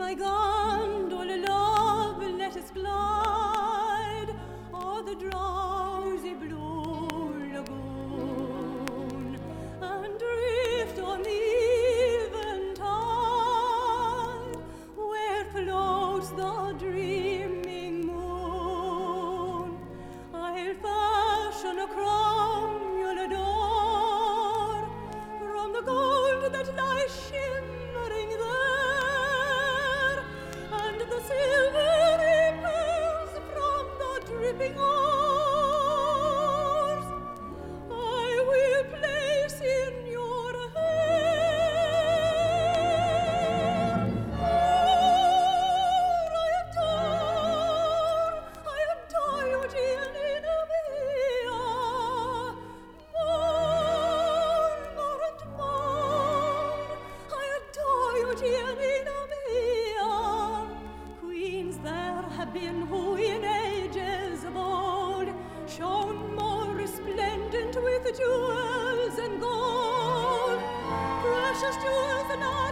my gondola, love, let us glide o'er the drowsy blue lagoon and drift on the even tide where floats the dreaming moon. I'll fashion a crown you'll adore from the gold that lies shimmering there, and the silvery pearls from the dripping oars I will place in your hair. Oh, I adore you, Giannina mia, more and more. I adore you, Giannina mia. Queens there have been who in ages of old shone more resplendent with jewels and gold, precious jewels than I